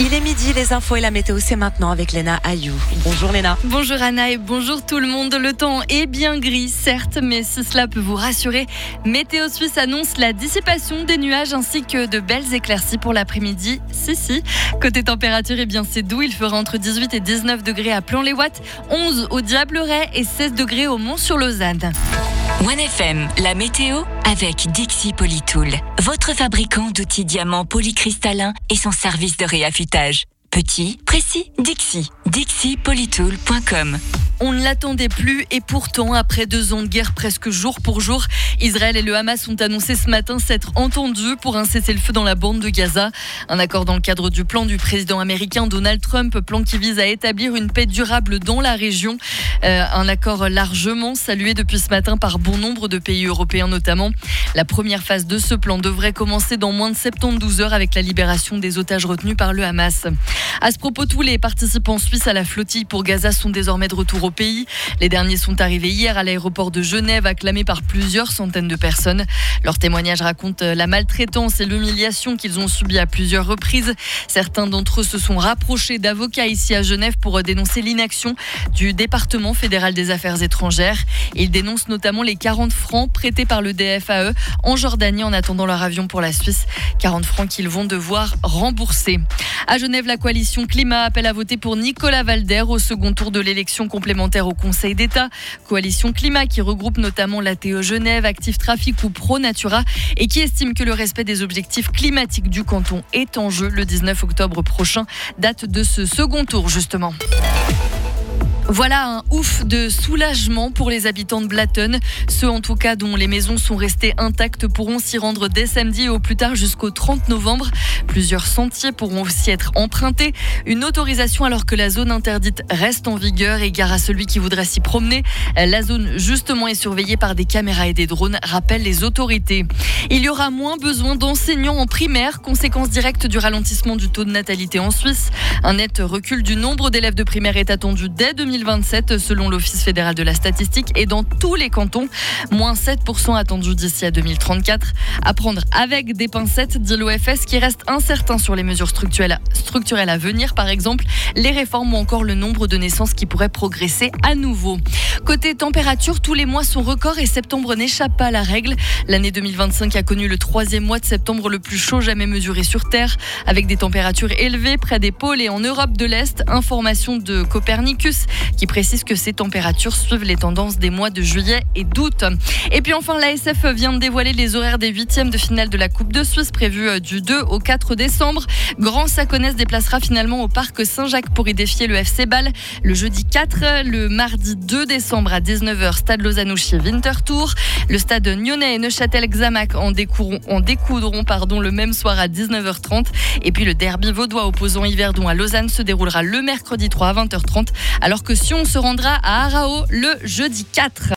Il est midi, les infos et la météo, c'est maintenant avec Léna Ayou. Bonjour Léna. Bonjour Anna et bonjour tout le monde. Le temps est bien gris, certes, mais si cela peut vous rassurer, Météo Suisse annonce la dissipation des nuages ainsi que de belles éclaircies pour l'après-midi. Si. Côté température, c'est doux. Il fera entre 18 et 19 degrés à Plan-les-Ouates, 11 au Diableret et 16 degrés au Mont-sur-Lausanne. 1FM, la météo avec Dixi Polytool, votre fabricant d'outils diamants polycristallins et son service de réaffûtage. Petit, précis, DixiPolytool.com. On ne l'attendait plus et pourtant, après 2 ans de guerre presque jour pour jour, Israël et le Hamas ont annoncé ce matin s'être entendus pour un cessez-le-feu dans la bande de Gaza. Un accord dans le cadre du plan du président américain Donald Trump, plan qui vise à établir une paix durable dans la région. Un accord largement salué depuis ce matin par bon nombre de pays européens notamment. La première phase de ce plan devrait commencer dans moins de 72 heures avec la libération des otages retenus par le Hamas. À ce propos, tous les participants suisses à la flottille pour Gaza sont désormais de retour au pays. Les derniers sont arrivés hier à l'aéroport de Genève, acclamés par plusieurs centaines de personnes. Leurs témoignages racontent la maltraitance et l'humiliation qu'ils ont subies à plusieurs reprises. Certains d'entre eux se sont rapprochés d'avocats ici à Genève pour dénoncer l'inaction du département fédéral des affaires étrangères. Ils dénoncent notamment les 40 francs prêtés par le DFAE en Jordanie en attendant leur avion pour la Suisse. 40 francs qu'ils vont devoir rembourser. À Genève, la coalition Climat appelle à voter pour Nicolas Valder au second tour de l'élection complémentaire au Conseil d'État. Coalition Climat qui regroupe notamment l'ATE Genève, Actif Trafic ou Pro Natura et qui estime que le respect des objectifs climatiques du canton est en jeu le 19 octobre prochain, date de ce second tour justement. Voilà un ouf de soulagement pour les habitants de Blatten. Ceux en tout cas dont les maisons sont restées intactes pourront s'y rendre dès samedi et au plus tard jusqu'au 30 novembre. Plusieurs sentiers pourront aussi être empruntés. Une autorisation alors que la zone interdite reste en vigueur et gare à celui qui voudrait s'y promener. La zone justement est surveillée par des caméras et des drones, rappellent les autorités. Il y aura moins besoin d'enseignants en primaire, conséquence directe du ralentissement du taux de natalité en Suisse. Un net recul du nombre d'élèves de primaire est attendu dès 2027 selon l'Office fédéral de la statistique et dans tous les cantons. Moins 7% attendu d'ici à 2034. À prendre avec des pincettes, dit l'OFS, qui reste incertain sur les mesures structurelles à venir, par exemple les réformes ou encore le nombre de naissances qui pourraient progresser à nouveau. Côté température, tous les mois sont records et septembre n'échappe pas à la règle. L'année 2025 a connu le 3e mois de septembre le plus chaud jamais mesuré sur Terre, avec des températures élevées près des pôles et en Europe de l'Est. Information de Copernicus qui précise que ces températures suivent les tendances des mois de juillet et d'août. Et puis enfin, l'ASF vient de dévoiler les horaires des 8e de finale de la Coupe de Suisse prévus du 2 au 4 décembre. Grand Saconnet se déplacera finalement au parc Saint-Jacques pour y défier le FC Bâle le jeudi 4, le mardi 2 décembre à 19h, Stade Lausanne-Ouchy Winterthur. Le stade Nyonnais et Neuchâtel-Xamax en découdront le même soir à 19h30. Et puis le derby vaudois opposant Yverdon à Lausanne se déroulera le mercredi 3 à 20h30, alors que Sion se rendra à Arao le jeudi 4.